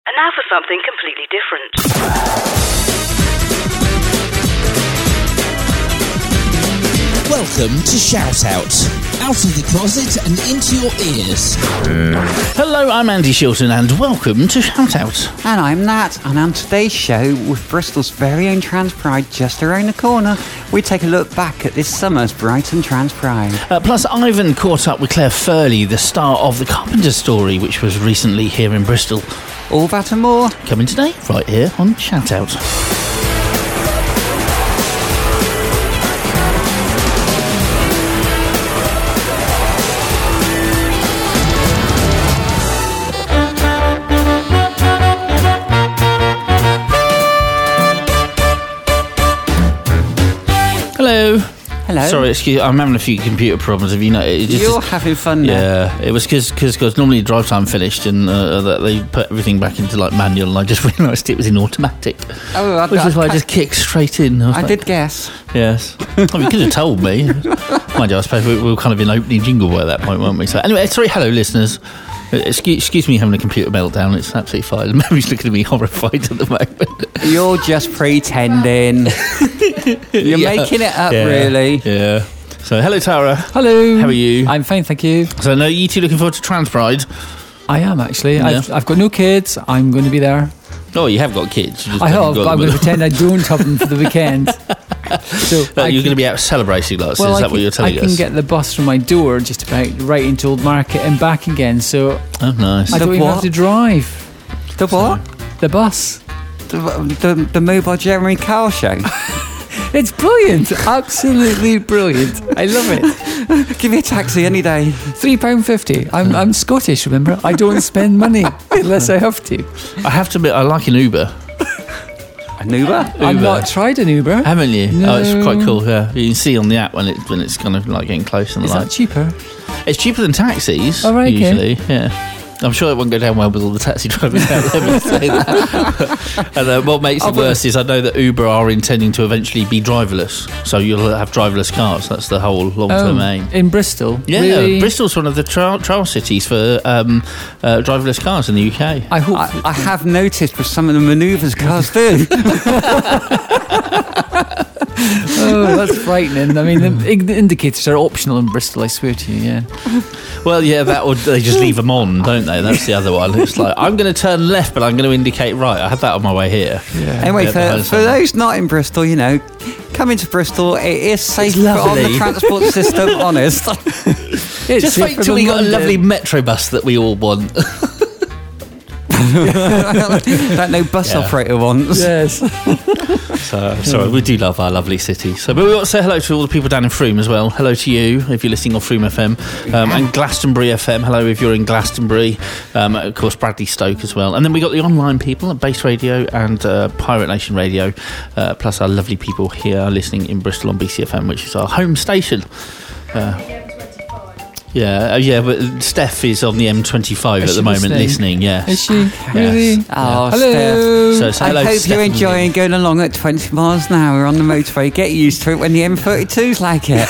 And now for something completely different. Welcome to Shout Out. Out of the closet and into your ears. Hello, I'm Andy Shilton and welcome to Shout Out. And I'm Nat, and on today's show, with Bristol's very own Trans Pride just around the corner, we take a look back at this summer's Brighton Trans Pride. Plus, Ivan caught up with Claire Furley, the star of The Carpenter Story, which was recently here in Bristol. All that and more. Coming today, right here on Shout Out. Hello. Hello. Sorry, excuse me, I'm having a few computer problems. Have you know? You're having fun now. Yeah, it was because normally drive time finished and that they put everything back into like manual, and I just realised it was in automatic. Oh, which is why I just kicked straight in. I did guess. Yes. I mean, you could have told me. Mind you, I suppose we were kind of in opening jingle at that point, weren't we? So anyway, sorry, hello listeners. Excuse me having a computer meltdown. It's absolutely fine. Mary's looking at me horrified at the moment. You're just pretending. You're making it up, really. Yeah. So, hello, Tara. Hello. How are you? I'm fine, thank you. So, I know you two looking forward to Trans Pride. I am, actually. Yeah. I've got no kids. I'm going to be there. Oh, you have got kids. You just I have, got but I'm them. going to pretend I don't have them for the weekend. So you're going to be out celebrating lots. Is that what you're telling us? I can get the bus from my door just about right into Old Market and back again. So oh, nice. I don't even have to drive. The what? The bus. The Mobile Jeremy Kyle show. It's brilliant. Absolutely brilliant. I love it. Give me a taxi any day. £3.50. I'm Scottish, remember? I don't spend money unless I have to. I have to admit, I like an Uber. An Uber? I've not tried an Uber. Haven't you? No. Oh, it's quite cool. Yeah, you can see on the app when it's kind of like getting close and Is that cheaper? It's cheaper than taxis. Oh, right, usually. Okay. Yeah. I'm sure it won't go down well with all the taxi drivers out there. Say that. And what makes it worse is I know that Uber are intending to eventually be driverless, so you'll have driverless cars. That's the whole long-term aim. In Bristol? Yeah, really? Bristol's one of the trial cities for driverless cars in the UK. I have noticed with some of the manoeuvres cars do. Oh, that's frightening. I mean, the indicators are optional in Bristol, I swear to you, yeah. Well, yeah, that would they just leave them on, don't they? That's the other one. It's like, I'm going to turn left, but I'm going to indicate right. I had that on my way here. Yeah. Anyway, for those not in Bristol, come into Bristol. It is safe on the transport system, honest. Just wait till we got a lovely metro bus that we all want. That no bus operator wants. Yes. So, sorry, we do love our lovely city. So, but we want to say hello to all the people down in Frome as well. Hello to you if you're listening on Frome FM and Glastonbury FM. Hello if you're in Glastonbury. Of course, Bradley Stoke as well. And then we got the online people at Base Radio and Pirate Nation Radio, plus our lovely people here listening in Bristol on BCFM, which is our home station. Yeah, but Steph is on the M25 at the moment listening, yes. Is she? Really? Yes. Oh, hello. Steph. I hope you're enjoying going along at 20 miles an hour on the motorway. Get used to it when the M32's like it.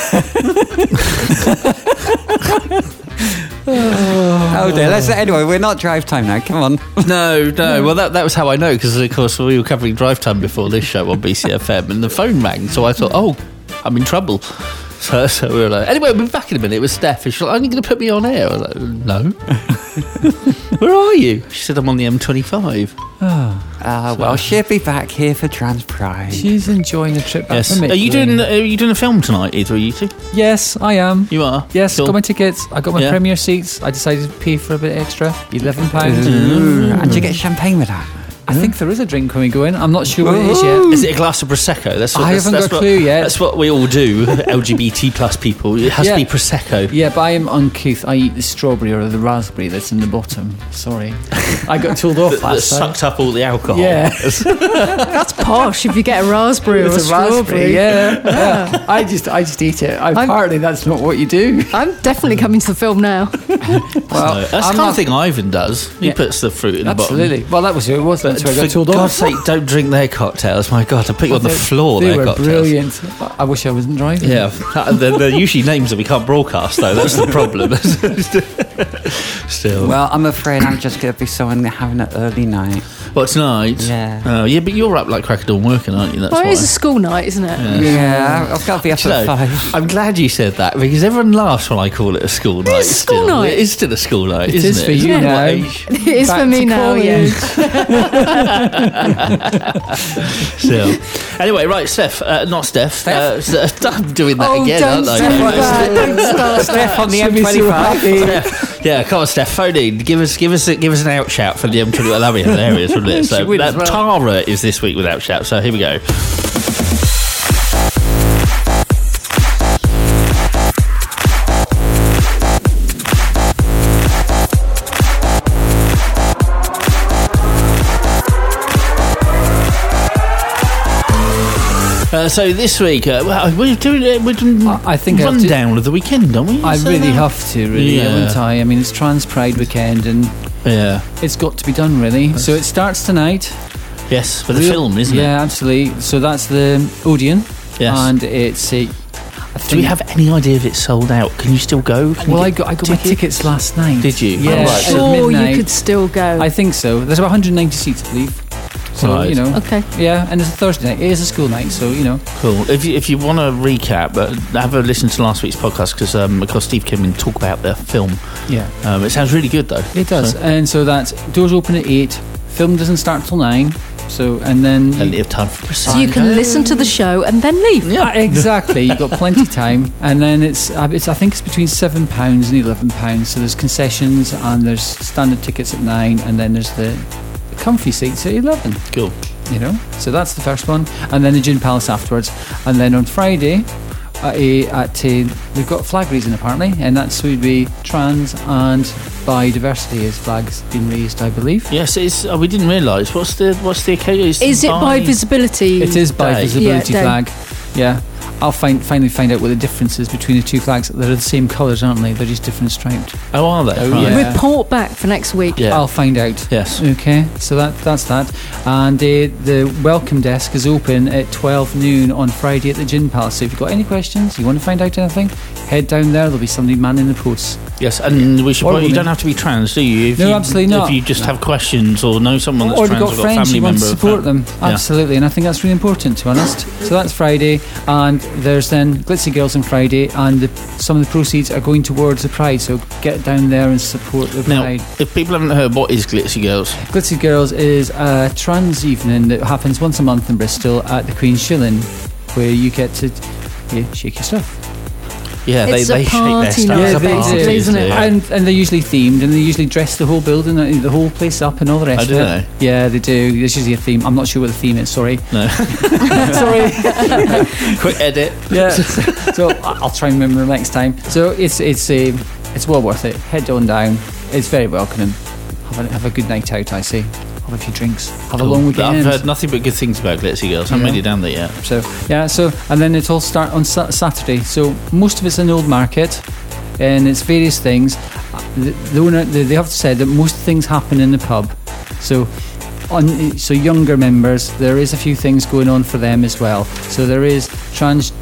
Oh dear. Anyway, we're not drive time now. Come on. No. Well, that was how I know, because, of course, we were covering drive time before this show on BCFM, and the phone rang, so I thought, oh, I'm in trouble. So we were like, anyway, we'll be back in a minute. It was Steph. She's like, are you going to put me on air? I was like, no. Where are you? She said, I'm on the M25. Well, she'll be back here for Trans Pride. She's enjoying the trip back Yes. from Are you doing a film tonight, either of you two? Yes, I am. You are? Yes, Cool. got my tickets. I got my premiere seats. I decided to pay for a bit extra. £11. And you get champagne with that? I think there is a drink when we go in. I'm not sure what it is yet. Is it a glass of Prosecco? I haven't got a clue yet. That's what we all do, LGBT plus people. It has to be Prosecco. Yeah, but I am uncouth. I eat the strawberry or the raspberry that's in the bottom. Sorry. I got told off That last time. sucked up all the alcohol. Yeah. That's posh if you get a raspberry or a It's a strawberry. raspberry, yeah. I just eat it. Apparently that's not what you do. I'm definitely coming to the film now. Well, that's the kind of thing Ivan does. He puts the fruit in the bottom. Absolutely. Well, that was who it was. But to. I got For told God's off. sake, don't drink their cocktails. My God, I put you on the floor. They Their were cocktails. brilliant. I wish I wasn't driving. Yeah, they're usually names that we can't broadcast, though. That's the problem. Still. Well, I'm afraid I'm just going to be someone having an early night. What, tonight? Yeah. Oh, yeah, but you're up like crack of dawn working, aren't you? That's Well, why. it is a school night, isn't it? Yeah, I've got to be up You at know, 5. I'm glad you said that because everyone laughs when I call it a school night. is a school still. night. It is still a school night, It isn't is it? for you Isn't it? now. It is Back for me to now, college. Still. Anyway, right, Steph. Not Steph. I'm doing that Oh, again, don't aren't start I? that. Don't start Steph on the Should be so M25. happy. Yeah, come on, Steph. Phone in. Give us an out shout for the M20. That'd be hilarious, wouldn't it? She So would as well. Tara is this week with out shout. So here we go. So this week, we're doing I think I have to- rundown of the weekend, don't we? I So really that- have to, really, Yeah. haven't I? I mean, it's Trans Pride weekend and Yeah. it's got to be done, really. So it starts tonight. Yes, for the Real- film, isn't it? Yeah, absolutely. So that's the Odeon. Yes. And it's a... Do we have any idea if it's sold out? Can you still go? Can you Well, I get got my tickets last night. Did you? Yeah. Oh, right. At Sure, midnight. you could still go. I think so. There's about 190 seats, I believe. So, Right. you know. Okay. Yeah, and it's a Thursday night. It is a school night, so, you know. Cool. If you want to recap, have a listen to last week's podcast because of course Steve came in and talk about the film. Yeah. It sounds really good though. It does. So, And so that's doors open at 8. Film doesn't start till 9. So, and then... plenty of time for So you can listen to the show and then leave. Yeah, exactly. You've got plenty of time, and then it's I think it's between £7 and £11. So there's concessions and there's standard tickets at 9, and then there's the comfy seats at 11. Cool. You know, so that's the first one, and then the Gin Palace afterwards, and then on Friday. We've got flag raising apparently, and that's would be trans and biodiversity as flags being raised, I believe. Yes, it's. We didn't realise. What's the occasion? Is it by visibility? It is by Day. visibility Yeah, day. flag. Yeah. I'll finally find out what the difference is between the two flags. They're the same colours, aren't they? They're just different striped. Oh, are they? Oh, Right. yeah. Report back for next week. Yeah. I'll find out. Yes. Okay, so that's that. And the welcome desk is open at 12 noon on Friday at the Gin Palace. So if you've got any questions, you want to find out anything, head down there. There'll be somebody manning the posts. Yes, and we should. Or You women. don't have to be trans, do you? If No, you, absolutely not. If you just have questions or know someone that's Or you've trans got or got a friends family you want member, to of support fam- them. Yeah. Absolutely, and I think that's really important, to be honest. So that's Friday, and there's then Glitzy Girls on Friday, and some of the proceeds are going towards the Pride. So get down there and support the Now, Pride. if people haven't heard, what is Glitzy Girls? Glitzy Girls is a trans evening that happens once a month in Bristol at the Queen's Shilling, where you get to shake your stuff. Yeah, It's they a shake their party stuff. night, It's a basically, party, isn't it? yeah. And they're usually themed, and they usually dress the whole building, the whole place up, and all the rest Oh, of do it. Yeah, they do. There's usually a theme. I'm not sure what the theme is. Sorry. No. Sorry. Quick edit. Yeah. So I'll try and remember next time. So it's well worth it. Head on down. It's very welcoming. Have a good night out. I say. Have a few drinks. Have a long weekend. I've heard nothing but good things about Glitzy Girls. I haven't Yeah. made it down there yet. So yeah, and then it all start on Saturday. So most of it's in Old Market, and it's various things. The owner, they have said that most things happen in the pub. So younger members, there is a few things going on for them as well. So there is trans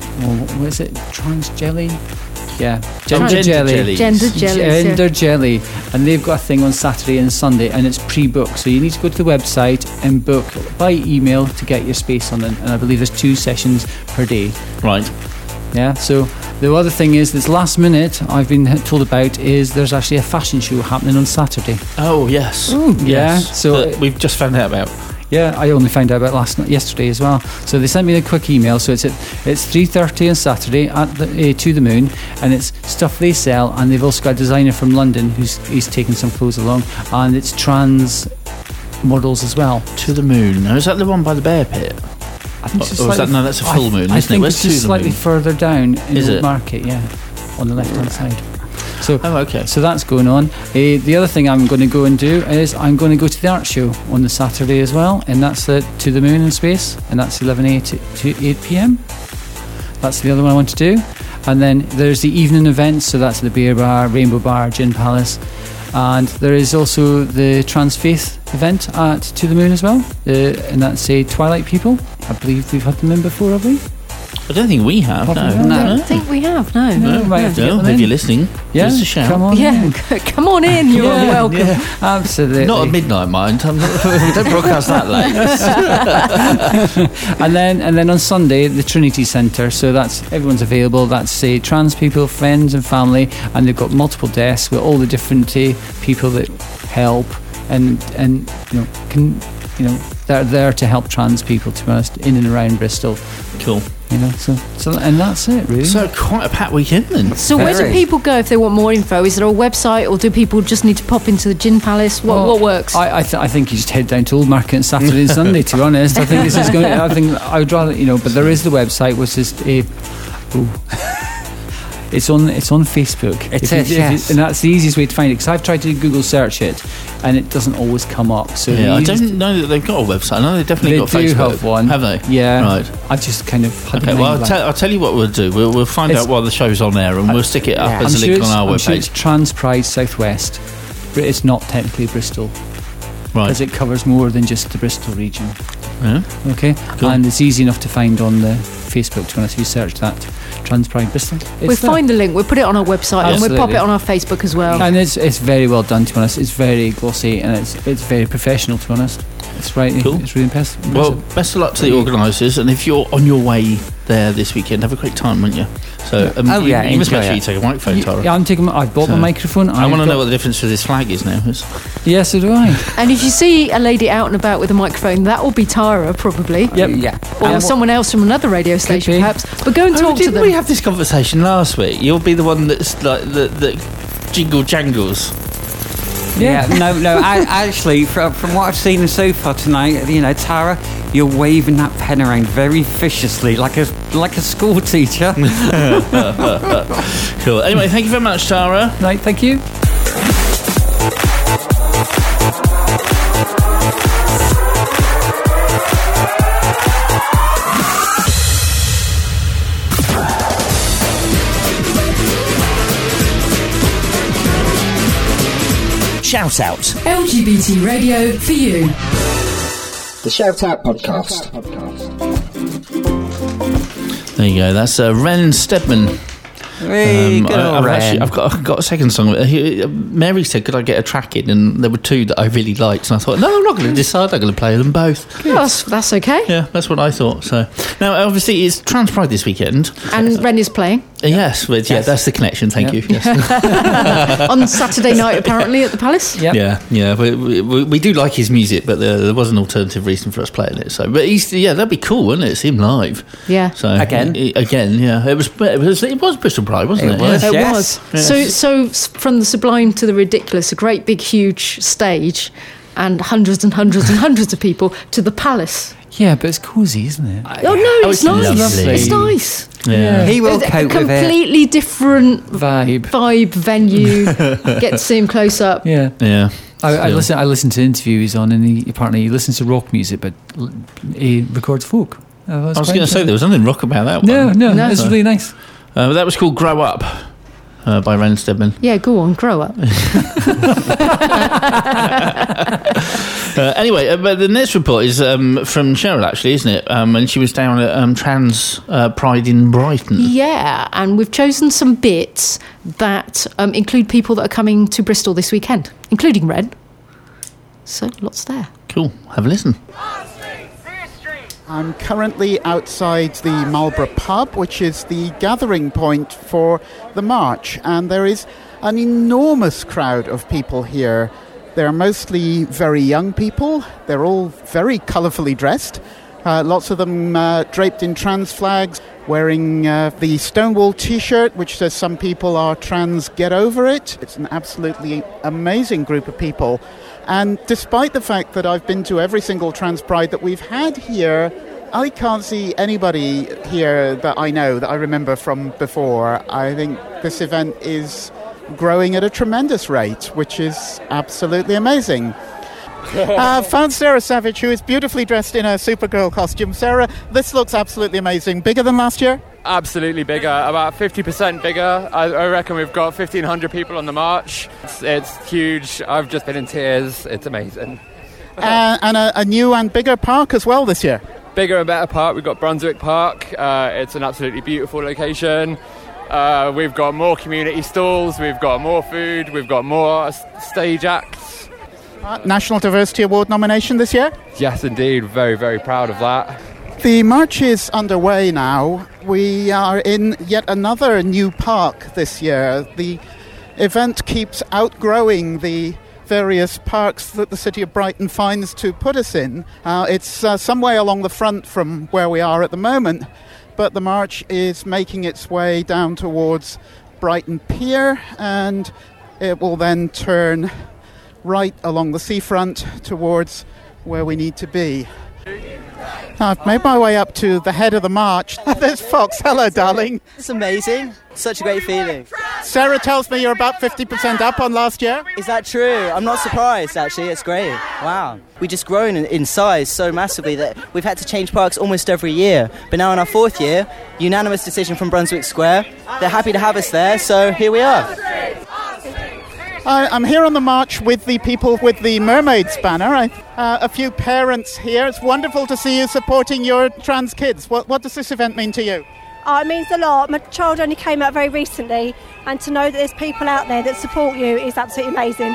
jelly. Yeah, Gender jelly. Gender jellies, yeah. Gender jelly, and they've got a thing on Saturday and Sunday, and it's pre-booked. So you need to go to the website and book by email to get your space on it. And I believe there's 2 sessions per day. Right. Yeah. So the other thing is, this last minute I've been told about is there's actually a fashion show happening on Saturday. Oh, yes. Yeah. Yes. So That we've just found out about. yeah, I only found out about yesterday as well. So they sent me a quick email. So it's 3:30 on Saturday at the To the Moon, and it's stuff they sell. And they've also got a designer from London he's taken some clothes along, and it's trans models as well. To the Moon. Now, is that the one by the Bear Pit? I think it's just Or is that- slightly- no, that's a full moon, I isn't it? think Where's it's just To the slightly Moon? further down in Is Old it? Market, yeah, on the left-hand side. So Oh, okay. So that's going on. The other thing I'm going to go and do is I'm going to go to the art show on the Saturday as well, and that's To the Moon in Space, and that's 11 a.m. to 8 p.m. That's the other one I want to do. And then there's the evening events, so that's the Beer Bar, Rainbow Bar, Gin Palace. And there is also the Trans Faith event at To the Moon as well, and that's Twilight People. I believe we've had them in before, have we? I don't think we have. Probably No. not. I don't think we have, no. No, might have to get No, them if in. you're listening, give us a shout. Come on Yeah, in. come on in. You're welcome. Yeah, absolutely. Not at midnight, mind. We don't broadcast that late. And then on Sunday, the Trinity Centre. So that's everyone's available. That's trans people, friends, and family, and they've got multiple desks with all the different people that help and they're there to help trans people, to be honest, in and around Bristol. Cool. So and that's it, really. So quite a packed weekend then. So where do Very. people go if they want more info? Is there a website, or do people just need to pop into the Gin Palace? What works? I think you just head down to Old Market on Saturday and Sunday. To be honest, I think this is going. I think I would rather, but there is the website, which is it's on Facebook. It is, yes. And that's the easiest way to find it, because I've tried to Google search it, and it doesn't always come up. So Yeah, I the easiest- don't know that they've got a website. I know they've definitely They got do Facebook. have one. Have they? Yeah. Right. I've just kind of had Okay, the well, mind blank. I'll tell you what we'll do. We'll find It's- out while the show's on air, and we'll stick it up yeah. as a link on our I'm sure it's webpage. Trans Pride Southwest, but it's not technically Bristol, Right. because it covers more than just the Bristol region. Yeah. Okay, Cool. and it's easy enough to find on the Facebook. To be honest, if you search that, Trans Pride Bristol, We'll find the link. We'll put it on our website, and we'll pop Absolutely. it on our Facebook as well. And it's very well done, to be honest. It's very glossy, and it's very professional, to be honest. It's right. Cool. It's really impressive. Well, best of luck to the organisers, and if you're on your way there this weekend, have a great time, won't you? So, Oh, yeah, you must enjoy make sure it. you take a microphone, Tara. Yeah, I'm taking. I bought So, my microphone. I want to know what the difference with this flag is now. It's- Yes, so do I. And if you see a lady out and about with a microphone, that will be Tara, probably. Yep. Yeah. Or someone else from another radio station, be. perhaps. But go and Oh, talk to didn't them. we have this conversation last week? You'll be the one that's like that jingle jangles. Yeah, no. Actually, from what I've seen so far tonight, Tara, you're waving that pen around very viciously, like a school teacher. Cool. Anyway, thank you very much, Tara. Right, thank you. Shout out. LGBT radio for you. The Shout Out Podcast. There you go. That's Ren Stedman. Hey, good old Ren. I've got a second song. Mary said, "Could I get a track in?" And there were two that I really liked, and I thought, "No, I'm not going to decide. I'm going to play them both." Oh, that's okay. Yeah, that's what I thought. So now, obviously, it's Trans Pride this weekend. And Ren is playing Yes, yeah, that's the connection. Thank you. Yes. on Saturday night, apparently, at the Palace. Yep. Yeah. We do like his music, but there was an alternative reason for us playing it. So, but that'd be cool, wouldn't it? See him live. Yeah. So Again? yeah. It was Bristol Pride, wasn't it? It was. It Yes. was. So from the sublime to the ridiculous, a great big huge stage and hundreds and hundreds and hundreds of people to the Palace. Yeah, but it's cosy, isn't it? Oh no, it's nice. lovely. It's nice. Yeah. He will It's a cope with it. completely different Vibe. venue. Get to see him close up. Yeah. Yeah. I Still. listen to interviews on, and he listens to rock music, but he records folk. I was going to say there was nothing rock about that one. No, it's really nice. But that was called "Grow Up" by Ren Stedman. Yeah, go on, grow up. Anyway, but the next report is from Cheryl, actually, isn't it? And she was down at Trans Pride in Brighton. Yeah, and we've chosen some bits that include people that are coming to Bristol this weekend, including Red. So lots there. Cool. Have a listen. I'm currently outside the Marlborough pub, which is the gathering point for the march, and there is an enormous crowd of people here. They're mostly very young people. They're all very colourfully dressed. Lots of them draped in trans flags, wearing the Stonewall T-shirt, which says "Some people are trans, get over it." It's an absolutely amazing group of people. And despite the fact that I've been to every single Trans Pride that we've had here, I can't see anybody here that I know, that I remember from before. I think this event is growing at a tremendous rate, which is absolutely amazing. Found Sarah Savage, who is beautifully dressed in a Supergirl costume. Sarah, this looks absolutely amazing. Bigger than last year? Absolutely bigger, about 50% bigger. I reckon we've got 1,500 people on the march. It's huge. I've just been in tears. It's amazing. And a new and bigger park as well this year. Bigger and better park. We've got Brunswick Park. It's an absolutely beautiful location. We've got more community stalls. We've got more food. We've got more stage acts. National Diversity Award nomination this year? Yes, indeed. Very, very proud of that. The march is underway now. We are in yet another new park this year. The event keeps outgrowing the various parks that the City of Brighton finds to put us in. It's some way along the front from where we are at the moment, but the march is making its way down towards Brighton Pier, and it will then turn right along the seafront towards where we need to be. I've made my way up to the head of the march. There's Fox. Hello, darling. It's amazing. Such a great feeling. Sarah tells me you're about 50% up on last year. Is that true? I'm not surprised, actually. It's great. Wow. We've just grown in size so massively that we've had to change parks almost every year. But now in our 4th year, unanimous decision from Brunswick Square. They're happy to have us there, so here we are. I'm here on the march with the people with the Mermaids banner. A few parents here. It's wonderful to see you supporting your trans kids. What does this event mean to you? It means a lot. My child only came out very recently, and to know that there's people out there that support you is absolutely amazing.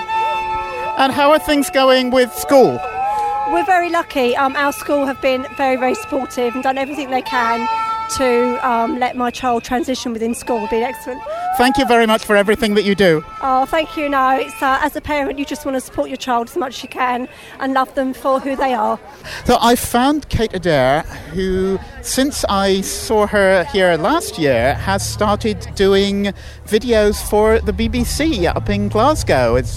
And how are things going with school? We're very lucky. Our school have been very, very supportive and done everything they can to let my child transition within school. It's been excellent. Thank you very much for everything that you do. Oh, thank you. No, it's as a parent, you just want to support your child as much as you can and love them for who they are. So I found Kate Adair, who, since I saw her here last year, has started doing videos for the BBC up in Glasgow. It's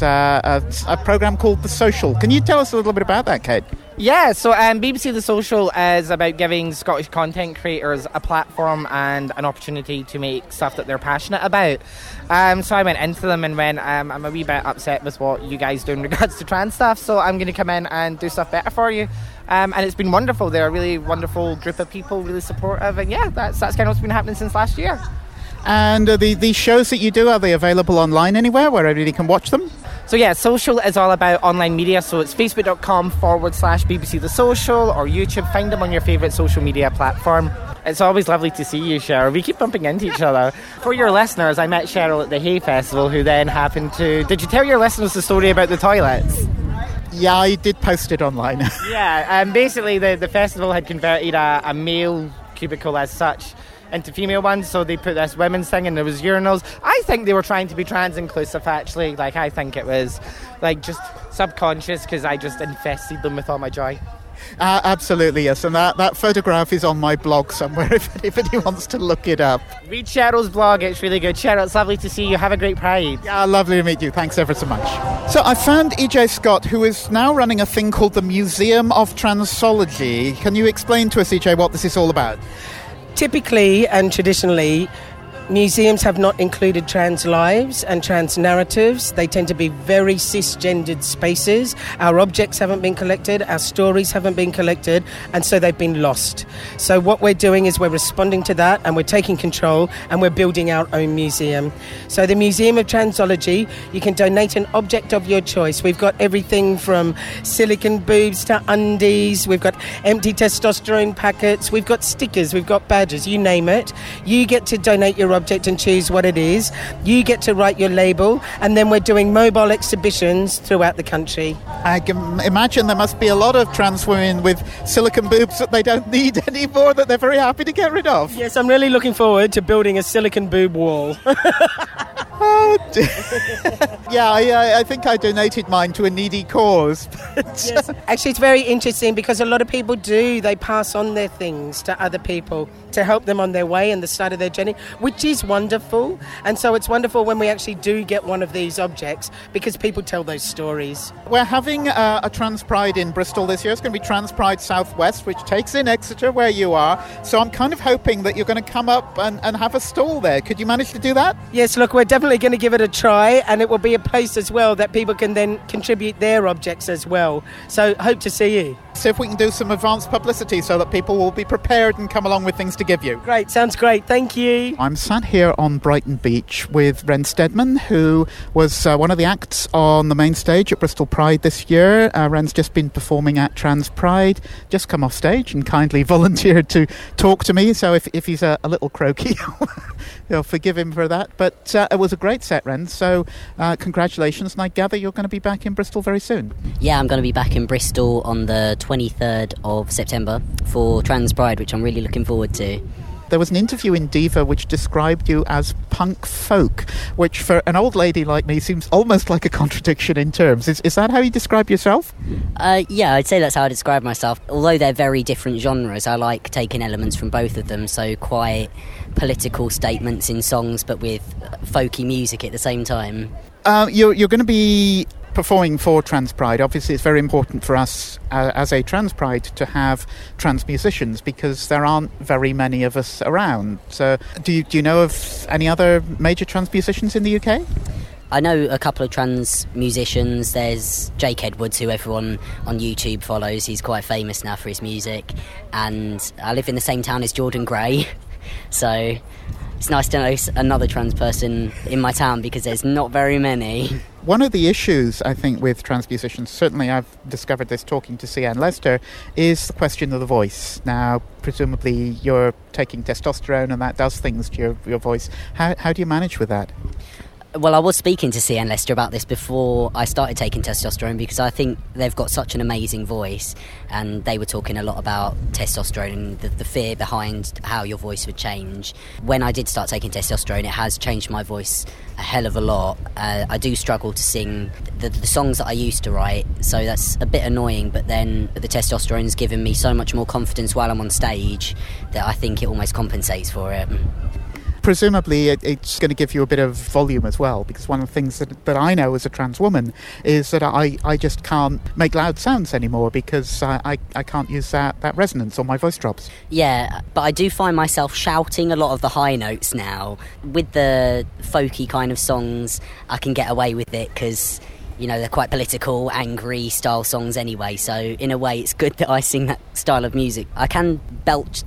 a programme called The Social. Can you tell us a little bit about that, Kate? Yeah, so BBC The Social is about giving Scottish content creators a platform and an opportunity to make stuff that they're passionate about. So I went into them and went, I'm a wee bit upset with what you guys do in regards to trans stuff, so I'm going to come in and do stuff better for you. And it's been wonderful. They're a really wonderful group of people, really supportive, and yeah, that's kind of what's been happening since last year. And the shows that you do, are they available online anywhere where everybody can watch them? So yeah, Social is all about online media, so it's facebook.com/BBC The Social or YouTube. Find them on your favourite social media platform. It's always lovely to see you, Cheryl. We keep bumping into each other. For your listeners, I met Cheryl at the Hay Festival, who then happened to... Did you tell your listeners the story about the toilets? Yeah, I did post it online. Yeah, basically the festival had converted a male cubicle as such into female ones, so they put this women's thing and there was urinals. I think they were trying to be trans inclusive, actually. Like, I think it was like just subconscious because I just infested them with all my joy. Absolutely, yes, and that photograph is on my blog somewhere if anybody wants to look it up. Read Cheryl's blog, it's really good. Cheryl, it's lovely to see you. Have a great Pride. Yeah, lovely to meet you. Thanks ever so much. So I found EJ Scott, who is now running a thing called the Museum of Transology. Can you explain to us, EJ, what this is all about? Typically and traditionally, museums have not included trans lives and trans narratives. They tend to be very cisgendered spaces. Our objects haven't been collected, our stories haven't been collected, and so they've been lost. So what we're doing is we're responding to that, and we're taking control, and we're building our own museum. So the Museum of Transology, you can donate an object of your choice. We've got everything from silicone boobs to undies. We've got empty testosterone packets. We've got stickers. We've got badges. You name it. You get to donate your object and choose what it is. You get to write your label, and then we're doing mobile exhibitions throughout the country. I can imagine there must be a lot of trans women with silicone boobs that they don't need anymore, that they're very happy to get rid of. Yes, I'm really looking forward to building a silicone boob wall. Oh dear. Yeah, I think I donated mine to a needy cause. Yes. Actually, it's very interesting because a lot of people they pass on their things to other people to help them on their way and the start of their journey, which is wonderful. And so it's wonderful when we actually do get one of these objects because people tell those stories. We're having a Trans Pride in Bristol this year. It's going to be Trans Pride Southwest, which takes in Exeter, where you are. So I'm kind of hoping that you're going to come up and have a stall there. Could you manage to do that? Yes, look, we're definitely going to give it a try, and it will be a place as well that people can then contribute their objects as well. So hope to see you. See if we can do some advanced publicity so that people will be prepared and come along with things to give you. Great, sounds great. Thank you. I'm sat here on Brighton Beach with Ren Steadman, who was one of the acts on the main stage at Bristol Pride this year. Ren's just been performing at Trans Pride, just come off stage and kindly volunteered to talk to me. So if he's a little croaky, forgive him for that. But it was a great set, Ren. So congratulations. And I gather you're going to be back in Bristol very soon. Yeah, I'm going to be back in Bristol on the 23rd of September for Trans Pride, which I'm really looking forward to. There was an interview in Diva which described you as punk folk, which for an old lady like me seems almost like a contradiction in terms. Is that how you describe yourself? Yeah, I'd say that's how I describe myself. Although they're very different genres, I like taking elements from both of them, so quite political statements in songs but with folky music at the same time. You're going to be performing for Trans Pride. Obviously it's very important for us as a Trans Pride to have trans musicians because there aren't very many of us around. So do you know of any other major trans musicians in the UK? I know a couple of trans musicians. There's Jake Edwards, who everyone on YouTube follows. He's quite famous now for his music. And I live in the same town as Jordan Gray, so it's nice to know another trans person in my town because there's not very many. One of the issues, I think, with trans musicians, certainly I've discovered this talking to Sian Lester, is the question of the voice. Now, presumably you're taking testosterone and that does things to your voice. How do you manage with that? Well, I was speaking to Sian Lester about this before I started taking testosterone because I think they've got such an amazing voice, and they were talking a lot about testosterone and the fear behind how your voice would change. When I did start taking testosterone, it has changed my voice a hell of a lot. I do struggle to sing the songs that I used to write, so that's a bit annoying, but then the testosterone's given me so much more confidence while I'm on stage that I think it almost compensates for it. Presumably it's going to give you a bit of volume as well, because one of the things that I know as a trans woman is that I just can't make loud sounds anymore because I can't use that resonance or my voice drops. Yeah, but I do find myself shouting a lot of the high notes now. With the folky kind of songs, I can get away with it because, you know, they're quite political, angry style songs anyway, so in a way it's good that I sing that style of music. I can belch,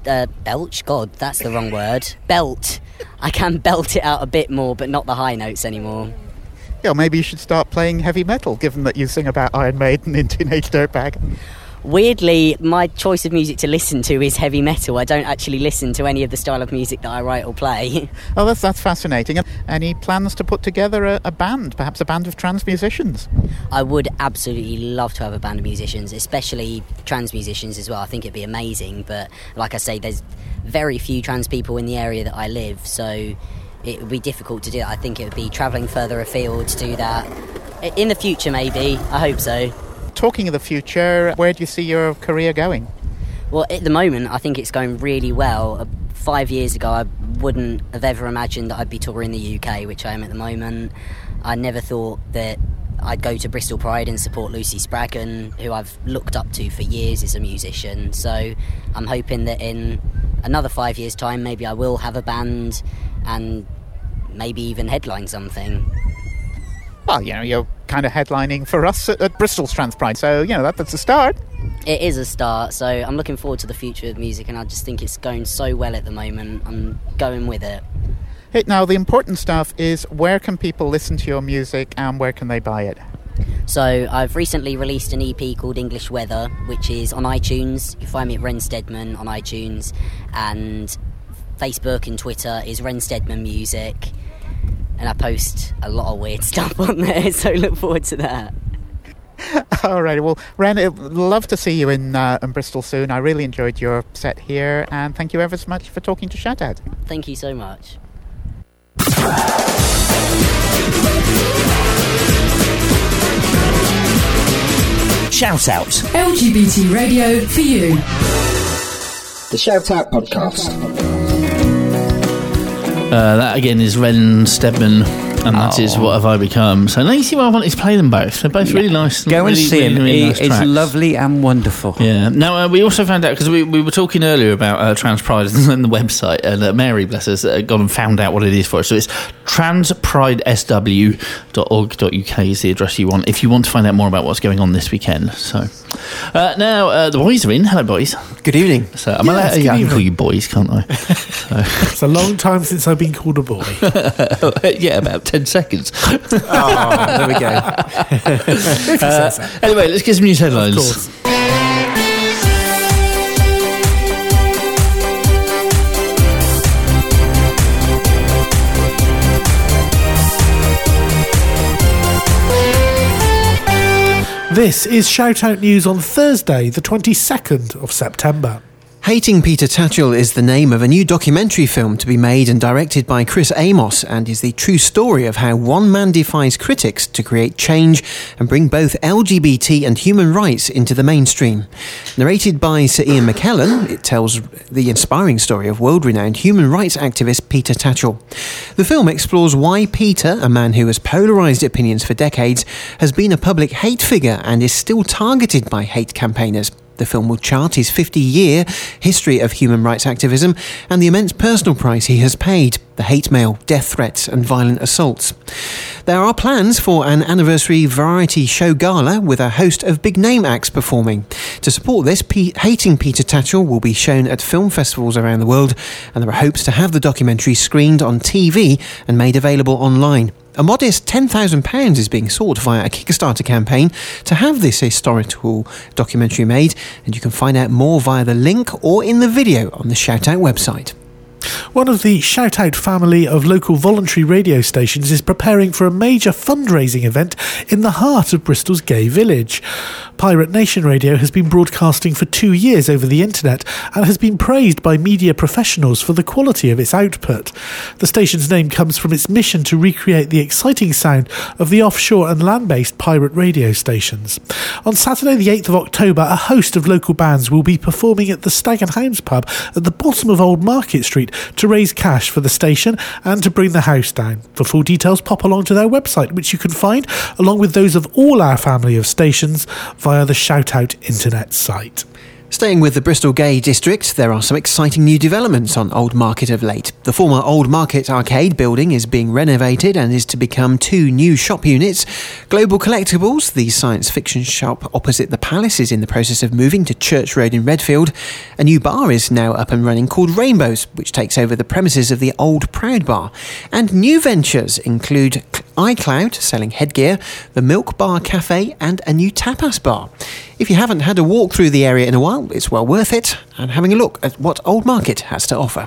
God, that's the wrong word. Belt. I can belt it out a bit more, but not the high notes anymore. Yeah, maybe you should start playing heavy metal, given that you sing about Iron Maiden in Teenage Dirtbag. Weirdly, my choice of music to listen to is heavy metal. I don't actually listen to any of the style of music that I write or play. Oh, that's fascinating. Any plans to put together a band, perhaps a band of trans musicians? I would absolutely love to have a band of musicians, especially trans musicians as well. I think it'd be amazing, but like I say, there's very few trans people in the area that I live, so it would be difficult to do that. I think it would be travelling further afield to do that. In the future, maybe. I hope so. Talking of the future, where do you see your career going? Well, at the moment, I think it's going really well. 5 years ago, I wouldn't have ever imagined that I'd be touring the UK, which I am at the moment. I never thought that I'd go to Bristol Pride and support Lucy Spraggan, who I've looked up to for years as a musician. So I'm hoping that in another 5 years' time, maybe I will have a band and maybe even headline something. Well, you know, you're kind of headlining for us at Bristol's Trans Pride, so, you know, that's a start. It is a start, so I'm looking forward to the future of music, and I just think it's going so well at the moment. I'm going with it. Hey, now, the important stuff is where can people listen to your music and where can they buy it? So I've recently released an EP called English Weather, which is on iTunes. You can find me at Ren Steadman on iTunes, and Facebook and Twitter is Ren Steadman Music. And I post a lot of weird stuff on there, so look forward to that. All right, well, Ren, I'd love to see you in Bristol soon. I really enjoyed your set here, and thank you ever so much for talking to Shout Out. Thank you so much. Shout Out. LGBT radio for you. The Shout Out Podcast. That again is Ren Steadman And that is What Have I Become. So now you see why I wanted to play them both. They're both really nice. Go and see him. Nice It's tracks. lovely and wonderful. Yeah. Now, we also found out, because we were talking earlier about Trans Pride and the website, and Mary, bless us, gone and found out what it is for us. So it's transpridesw.org.uk is the address you want if you want to find out more about what's going on this weekend. So now the boys are in. Hello, boys. Good evening. So I can call you boys, can't I? It's a long time since I've been called a boy. Yeah, about 10 seconds. There we go. Anyway, let's get some news headlines. Of course. This is Shout Out News on Thursday, the 22nd of September. Hating Peter Tatchell is the name of a new documentary film to be made and directed by Chris Amos, and is the true story of how one man defies critics to create change and bring both LGBT and human rights into the mainstream. Narrated by Sir Ian McKellen, it tells the inspiring story of world-renowned human rights activist Peter Tatchell. The film explores why Peter, a man who has polarised opinions for decades, has been a public hate figure and is still targeted by hate campaigners. The film will chart his 50-year history of human rights activism and the immense personal price he has paid, the hate mail, death threats and violent assaults. There are plans for an anniversary variety show gala with a host of big-name acts performing. To support this, Hating Peter Tatchell will be shown at film festivals around the world, and there are hopes to have the documentary screened on TV and made available online. A modest £10,000 is being sought via a Kickstarter campaign to have this historical documentary made, and you can find out more via the link or in the video on the Shout Out website. One of the Shout Out family of local voluntary radio stations is preparing for a major fundraising event in the heart of Bristol's gay village. Pirate Nation Radio has been broadcasting for 2 years over the internet and has been praised by media professionals for the quality of its output. The station's name comes from its mission to recreate the exciting sound of the offshore and land-based pirate radio stations. On Saturday the 8th of October, a host of local bands will be performing at the Stag and Hounds pub at the bottom of Old Market Street to raise cash for the station and to bring the house down. For full details, pop along to their website, which you can find, along with those of all our family of stations, via the Shout Out internet site. Staying with the Bristol Gay District, there are some exciting new developments on Old Market of late. The former Old Market Arcade building is being renovated and is to become 2 new shop units. Global Collectibles, the science fiction shop opposite the Palace, is in the process of moving to Church Road in Redfield. A new bar is now up and running called Rainbows, which takes over the premises of the old Proud Bar. And new ventures include iCloud, selling headgear, the Milk Bar Cafe and a new tapas bar. If you haven't had a walk through the area in a while, it's well worth it, and having a look at what Old Market has to offer.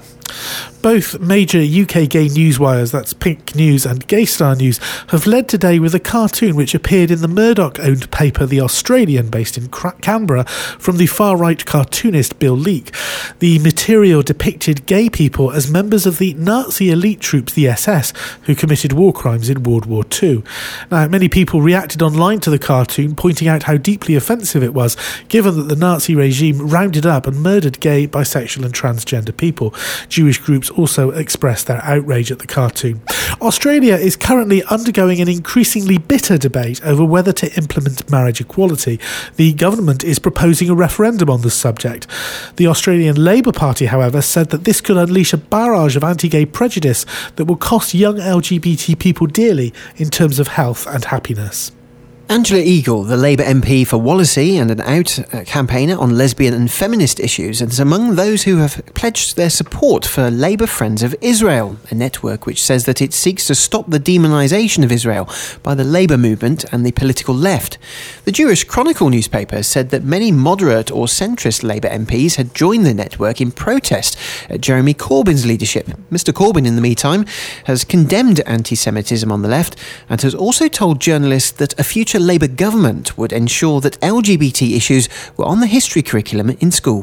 Both major UK gay newswires, that's Pink News and Gay Star News, have led today with a cartoon which appeared in the Murdoch-owned paper The Australian, based in Canberra, from the far-right cartoonist Bill Leake. The material depicted gay people as members of the Nazi elite troops, the SS, who committed war crimes in World War II. Now, many people reacted online to the cartoon, pointing out how deeply offensive it was, given that the Nazi regime rounded up and murdered gay, bisexual and transgender people. Jewish groups also expressed their outrage at the cartoon. Australia is currently undergoing an increasingly bitter debate over whether to implement marriage equality. The government is proposing a referendum on the subject. The Australian Labor Party, however, said that this could unleash a barrage of anti-gay prejudice that will cost young LGBT people dearly in terms of health and happiness. Angela Eagle, the Labour MP for Wallasey and an out campaigner on lesbian and feminist issues, and is among those who have pledged their support for Labour Friends of Israel, a network which says that it seeks to stop the demonisation of Israel by the Labour movement and the political left. The Jewish Chronicle newspaper said that many moderate or centrist Labour MPs had joined the network in protest at Jeremy Corbyn's leadership. Mr Corbyn, in the meantime, has condemned anti-Semitism on the left and has also told journalists that a future Labour government would ensure that LGBT issues were on the history curriculum in schools.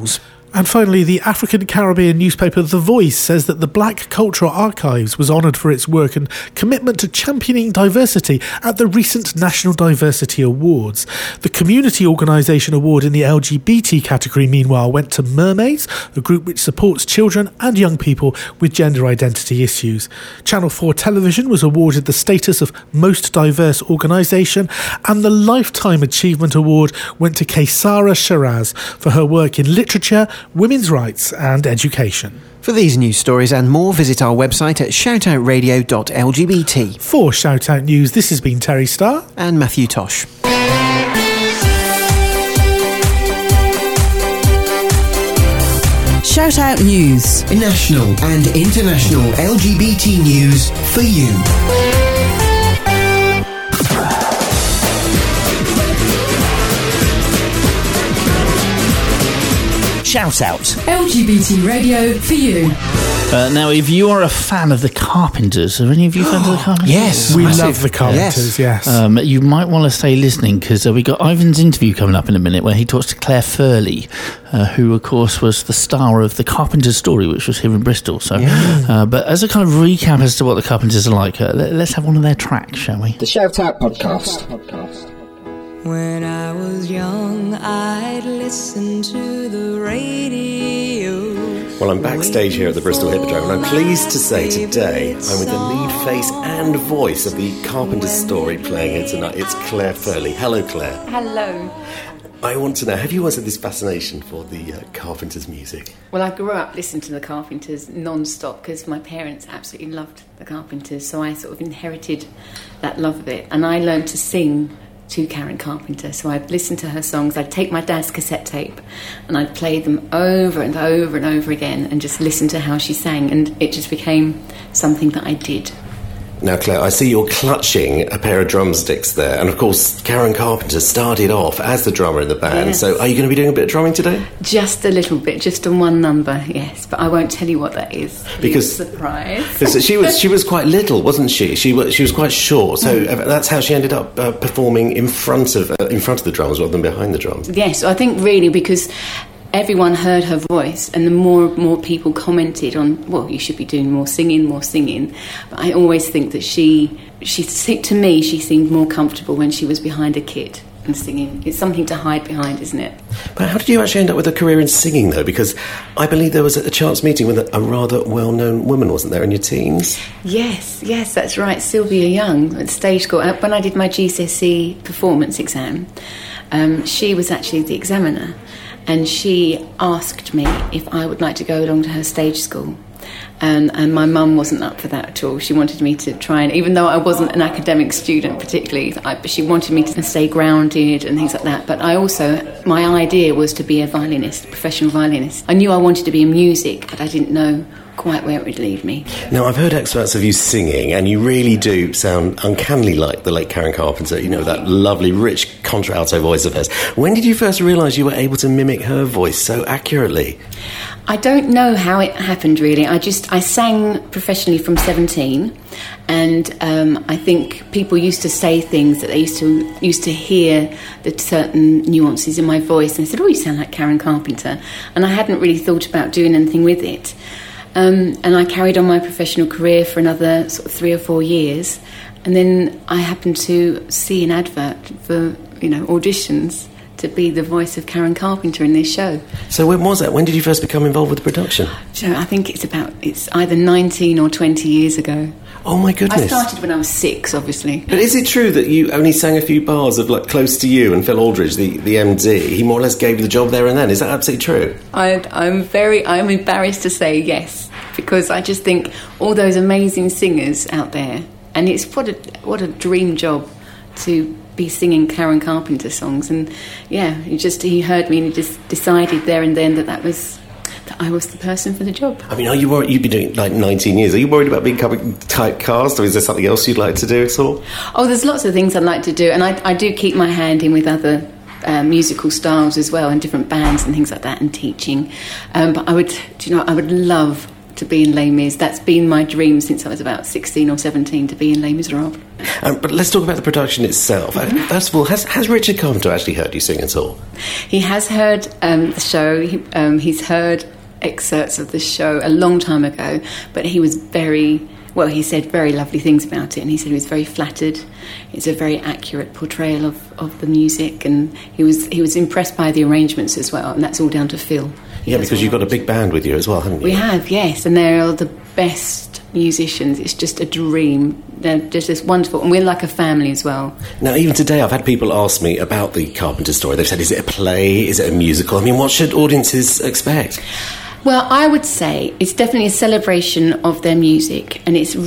And finally, the African Caribbean newspaper The Voice says that the Black Cultural Archives was honoured for its work and commitment to championing diversity at the recent National Diversity Awards. The Community Organisation Award in the LGBT category, meanwhile, went to Mermaids, a group which supports children and young people with gender identity issues. Channel 4 Television was awarded the status of Most Diverse Organisation, and the Lifetime Achievement Award went to Kaysara Shiraz for her work in literature, women's rights and education. For these news stories and more, visit our website at shoutoutradio.lgbt. For Shoutout News, this has been Terry Starr and Matthew Tosh. Shoutout News. National and international LGBT news for you. Shout out. LGBT radio for you. Now, if you are a fan of the Carpenters, are any of you fans of the Carpenters? Yes, we love the Carpenters, yes. You might want to stay listening because we got Ivan's interview coming up in a minute where he talks to Claire Furley, who, of course, was the star of the Carpenters story, which was here in Bristol. So, but as a kind of recap as to what the Carpenters are like, let's have one of their tracks, shall we? The Shout Out Podcast. When I was young, I'd listen to the radio. Well, I'm backstage here at the Bristol Hippodrome, and I'm pleased to say today I'm with the lead face and voice of the Carpenters story playing here tonight. It's Claire Furley. Hello, Claire. Hello. I want to know, have you always had this fascination for the Carpenters music? Well, I grew up listening to the Carpenters non-stop because my parents absolutely loved the Carpenters, so I sort of inherited that love of it, and I learned to sing to Karen Carpenter. So I'd listen to her songs, I'd take my dad's cassette tape and I'd play them over and over and over again and just listen to how she sang, and it just became something that I did. Now, Claire, I see you're clutching a pair of drumsticks there, and of course Karen Carpenter started off as the drummer in the band. Yes. So are you going to be doing a bit of drumming today? Just a little bit, just on one number, yes, but I won't tell you what that is. Because it's a surprise. she was quite little, wasn't she? She was quite short, so that's how she ended up performing in front of the drums rather than behind the drums. Yes, I think really because everyone heard her voice, and the more people commented on, well, you should be doing more singing. But I always think that to me, she seemed more comfortable when she was behind a kit and singing. It's something to hide behind, isn't it? But how did you actually end up with a career in singing, though? Because I believe there was a chance meeting with a rather well-known woman, wasn't there, in your teens? Yes, that's right. Sylvia Young at Stage School. When I did my GCSE performance exam, she was actually the examiner. And she asked me if I would like to go along to her stage school. And my mum wasn't up for that at all. She wanted me to try and, even though I wasn't an academic student particularly, she wanted me to stay grounded and things like that. But my idea was to be a violinist, a professional violinist. I knew I wanted to be in music, but I didn't know quite where it would lead me. Now, I've heard excerpts of you singing, and you really do sound uncannily like the late Karen Carpenter, that lovely, rich contralto voice of hers. When did you first realise you were able to mimic her voice so accurately? I don't know how it happened, really. I sang professionally from 17, and I think people used to say things that they used to hear the certain nuances in my voice, and they said, "Oh, you sound like Karen Carpenter," and I hadn't really thought about doing anything with it. And I carried on my professional career for another sort of 3 or 4 years, and then I happened to see an advert for auditions to be the voice of Karen Carpenter in this show. So when was that? When did you first become involved with the production? So I think it's either 19 or 20 years ago. Oh my goodness. I started when I was 6, obviously. But is it true that you only sang a few bars of Close to You, and Phil Aldridge, the MD, he more or less gave you the job there and then? Is that absolutely true? I'm embarrassed to say yes, because I just think all those amazing singers out there, and it's what a dream job to be singing Karen Carpenter songs. And yeah, he heard me and he just decided there and then that I was the person for the job. I mean, are you worried? You've been doing it 19 years. Are you worried about becoming typecast, or is there something else you'd like to do at all? Oh, there's lots of things I'd like to do, and I do keep my hand in with other musical styles as well, and different bands and things like that, and teaching. But I would love to be in Les Mis. That's been my dream since I was about 16 or 17, to be in Les Miserables. But let's talk about the production itself. First of all, has Richard Carpenter actually heard you sing at all? He has heard the show. He's heard excerpts of the show a long time ago, but he was he said very lovely things about it, and he said he was very flattered. It's a very accurate portrayal of the music, and he was impressed by the arrangements as well, and that's all down to Phil. Yeah, because you've got a big band with you as well, haven't you? We have, yes, and they're the best musicians. It's just a dream. They're just wonderful, and we're like a family as well. Now, even today, I've had people ask me about the Carpenter story. They've said, is it a play? Is it a musical? I mean, what should audiences expect? Well, I would say it's definitely a celebration of their music, and it's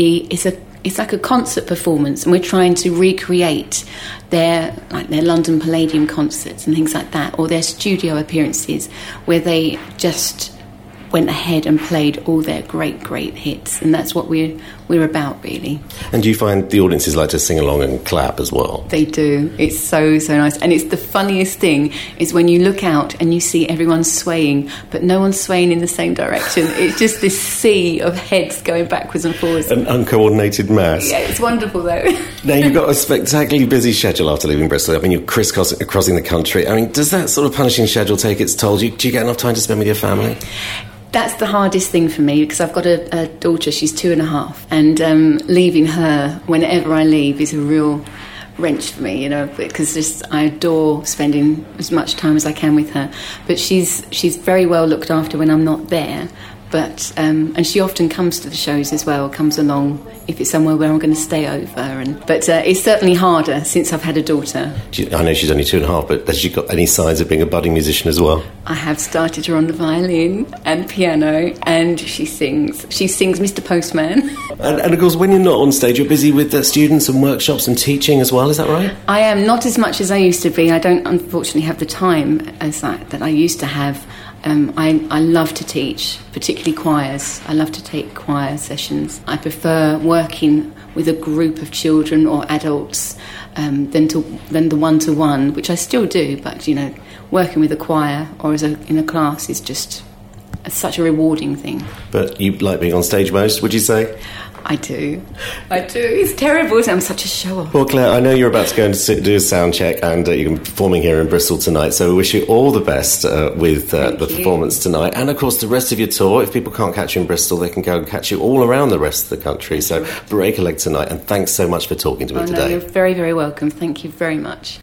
like a concert performance, and we're trying to recreate their London Palladium concerts and things like that, or their studio appearances where they just went ahead and played all their great hits, and that's what we're about, really. And do you find the audiences like to sing along and clap as well? They do. It's so nice, and it's the funniest thing is when you look out and you see everyone swaying, but no one's swaying in the same direction. It's just this sea of heads going backwards and forwards. An uncoordinated mass. Yeah, it's wonderful though. Now, you've got a spectacularly busy schedule after leaving Bristol. I mean, you're crisscrossing the country. I mean, does that sort of punishing schedule take its toll? Do you get enough time to spend with your family? That's the hardest thing for me, because I've got a daughter, she's 2.5, and leaving her whenever I leave is a real wrench for me, because I adore spending as much time as I can with her. But she's very well looked after when I'm not there. But and she often comes to the shows as well, comes along if it's somewhere where I'm going to stay over. But it's certainly harder since I've had a daughter. I know she's only 2.5, but has she got any signs of being a budding musician as well? I have started her on the violin and piano, and she sings. She sings Mr. Postman. And of course, when you're not on stage, you're busy with students and workshops and teaching as well, is that right? I am, not as much as I used to be. I don't, unfortunately, have the time as that I used to have. I love to teach, particularly choirs. I love to take choir sessions. I prefer working with a group of children or adults than the one-to-one, which I still do, but, working with a choir or in a class is just such a rewarding thing. But you like being on stage most, would you say? I do. It's terrible, isn't it? I'm such a show-off. Well, Claire, I know you're about to go and do a sound check, and you're performing here in Bristol tonight, so we wish you all the best with the performance tonight. And, of course, the rest of your tour. If people can't catch you in Bristol, they can go and catch you all around the rest of the country. So break a leg tonight, and thanks so much for talking to me today. No, you're very, very welcome. Thank you very much.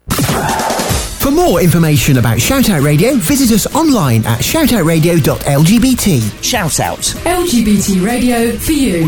For more information about Shout Out Radio, visit us online at shoutoutradio.lgbt. Shout Out. LGBT radio for you.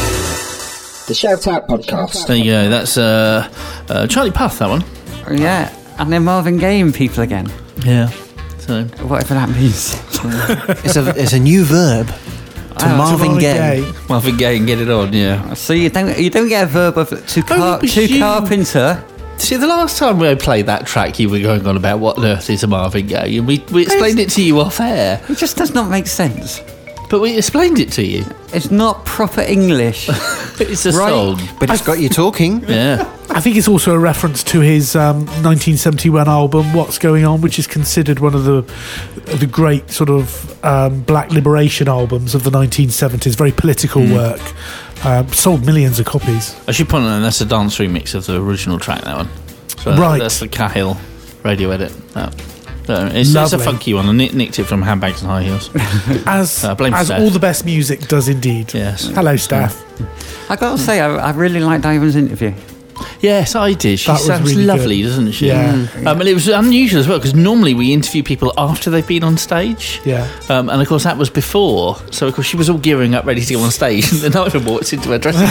The Shout Out Podcast. There you go. That's Charlie Puth, that one. Yeah, and then Marvin Gaye and people again. Yeah. So whatever that means. It's a new verb. To Marvin Gaye. Marvin Gaye and get it on, yeah. So you don't get a verb of to Carpenter. See, the last time we played that track, you were going on about what on earth is a Marvin Gaye, and we explained it to you off air. It just does not make sense. But we explained it to you. It's not proper English. It's a song. But it's got you talking. Yeah. I think it's also a reference to his 1971 album, What's Going On, which is considered one of the great sort of black liberation albums of the 1970s. Very political work. Sold millions of copies. I should point out that's a dance remix of the original track, that one. So right. That's the Cahill radio edit. It's a funky one. I nicked it from Handbags and High Heels. As all the best music does indeed. Yes. Hello, Steph. I got to say, I really liked Ivan's interview. Yes, I did. She sounds really lovely, good. Doesn't she? Yeah. And it was unusual as well, because normally we interview people after they've been on stage. Yeah. And of course that was before. So of course she was all gearing up, ready to go on stage, and then Ivan walked into her dressing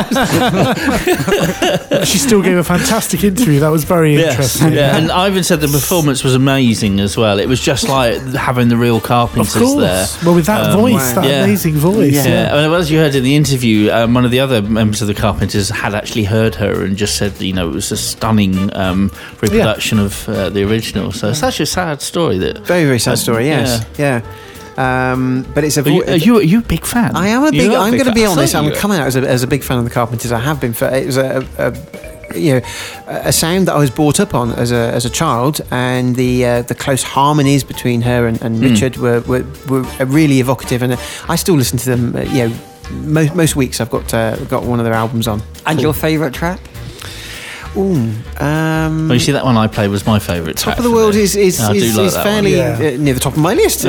room. She still gave a fantastic interview. That was very interesting. Yeah. And Ivan said the performance was amazing as well. It was just like having the real Carpenters of course. there. Well, with that voice, that amazing voice. Yeah. And as you heard in the interview, one of the other members of the Carpenters had actually heard her and just said, it was a stunning reproduction of the original. So it's such a sad story. Very, very sad story, yes. Yeah. But it's a. Are you a big fan? I am a big. I'm going to be honest. I'm coming out as a big fan of the Carpenters. I have been. It a sound that I was brought up on as a child, and the close harmonies between her and Richard were really evocative, and I still listen to them. Most weeks I've got one of their albums on. And your favourite track? Well, you see, that one I played was my favourite. Top of the World is fairly near the top of my list.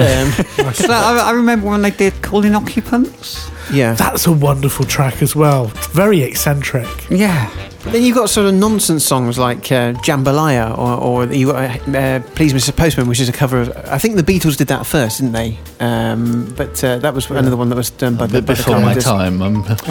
I remember when they did Calling Occupants. Yeah, that's a wonderful track as well. Very eccentric. Yeah. But then you've got sort of nonsense songs like Jambalaya or you got Please Mr. Postman, which is a cover of... I think the Beatles did that first, didn't they? But that was another one that was done by the before my time.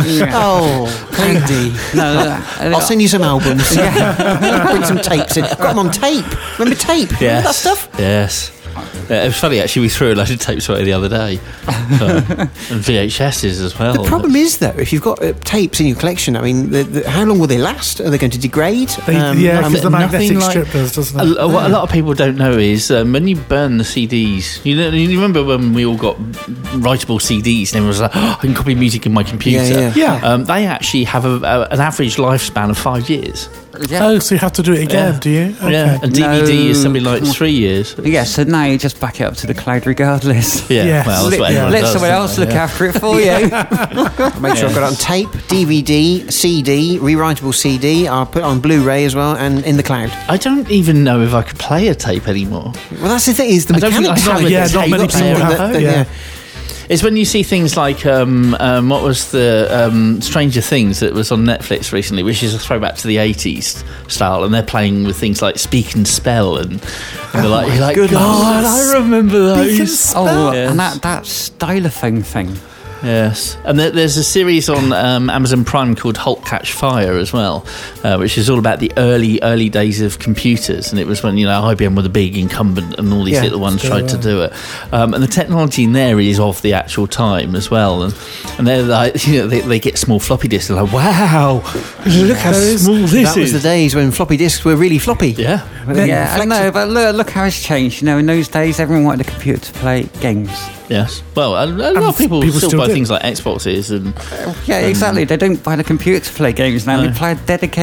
Oh, Andy. No, I'll send you some albums. Bring some tapes in. Got them on tape. Remember tape? Yes. Remember that stuff? Yes. It was funny, actually. We threw a load of tapes away the other day. And VHSs as well. The problem is, though, if you've got tapes in your collection, I mean, how long will they last? Are they going to degrade? Because the magnetic strip does, doesn't it? What a lot of people don't know is when you burn the CDs, you remember when we all got writable CDs and everyone was like, I can copy music in my computer. Yeah. They actually have an average lifespan of 5 years. Yeah. Oh, so you have to do it again, do you? Okay. Yeah, and DVD is something like 3 years. Yeah, so now you just back it up to the cloud regardless. Yeah, yes. Well, that's what let someone else look after it for you. Make sure I've got it on tape, DVD, CD, rewritable CD. I'll put it on Blu-ray as well, and in the cloud. I don't even know if I could play a tape anymore. Well, that's the thing, is the mechanics of it. Not many people have. It's when you see things like what was the Stranger Things that was on Netflix recently, which is a throwback to the 80s style, and they're playing with things like Speak and Spell, and you're like, God, I remember those. And that stylophone thing. Yes, and there's a series on Amazon Prime called Halt Catch Fire as well, which is all about the early days of computers, and it was when IBM were the big incumbent and all these little ones tried to do it, and the technology in there is of the actual time as well, and they're like, they get small floppy disks, they're like, wow, look how small this is. That was the days when floppy disks were really floppy. Yeah, I know, but look how it's changed. In those days, everyone wanted a computer to play games. Yes. Well, a lot of people still buy things like Xboxes and... exactly. They don't buy the computer to play games now. They play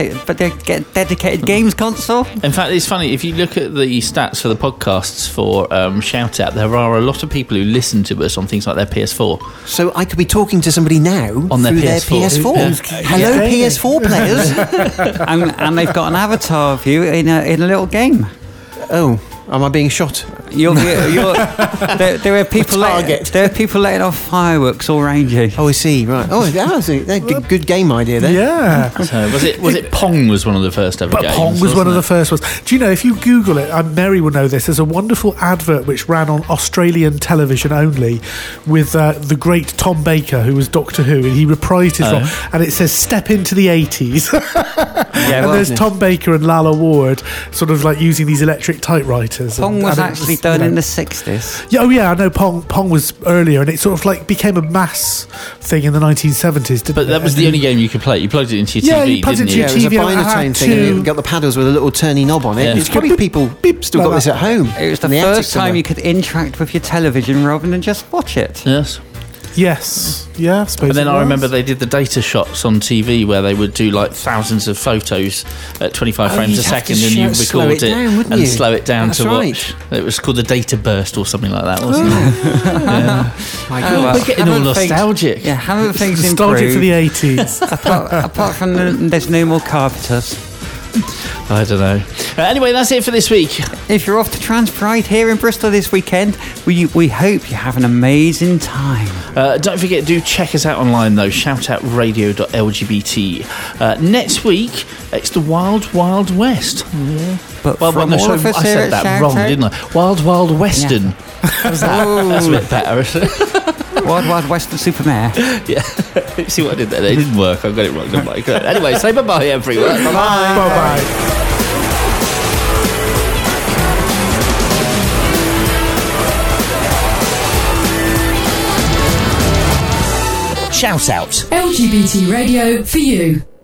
dedicated games console. In fact, it's funny, if you look at the stats for the podcasts for Shout Out, there are a lot of people who listen to us on things like their PS4. So I could be talking to somebody now on their PS4. Hello, PS4 players. and they've got an avatar of you in a little game. Oh, am I being shot? There are people letting off fireworks all around you. Oh, I see. Right. Oh, that's a good game idea there. Yeah. So was it Pong was one of the first ever games? Pong was one of the first ones. Do you know, if you Google it, Mary will know this, there's a wonderful advert which ran on Australian television only with the great Tom Baker, who was Doctor Who, and he reprised his role, and it says "Step into the 80s." And there's Tom Baker and Lalla Ward sort of like using these electric typewriters. Pong was actually done in the 60s. Yeah, I know Pong was earlier, and it sort of like became a mass thing in the 1970s, didn't it? But that was the only game you could play. You plugged it into your TV, you plugged didn't it into you? your TV. It was a binatone thing, and you got the paddles with a little turny knob on it. Yeah. It's probably people still got this at home. It was the first time you could interact with your television rather than just watch it. Yes. Yeah, I suppose. And then I remember they did the data shots on TV where they would do like thousands of photos at 25 frames a second, and you record it and slow it down to watch. It was called the data burst or something like that, wasn't it? Yeah. My God. We're getting all nostalgic. Haven't things nostalgic improved? for the 80s. apart from there's no more carpenters. I don't know. Anyway, that's it for this week. If you're off to Transpride here in Bristol this weekend, we hope you have an amazing time. Don't forget, do check us out online though, shoutoutradio.lgbt. Next week, it's the Wild Wild West. Yeah. But I said that wrong, didn't I? Wild Wild Western. Yeah. That's a bit better, isn't it? Wild Wild Western Supermare. Yeah. See what I did there? It didn't work. I got it wrong. Didn't I? Good. Anyway, say bye-bye, everyone. Bye-bye. Bye-bye. Shout Out. LGBT radio for you.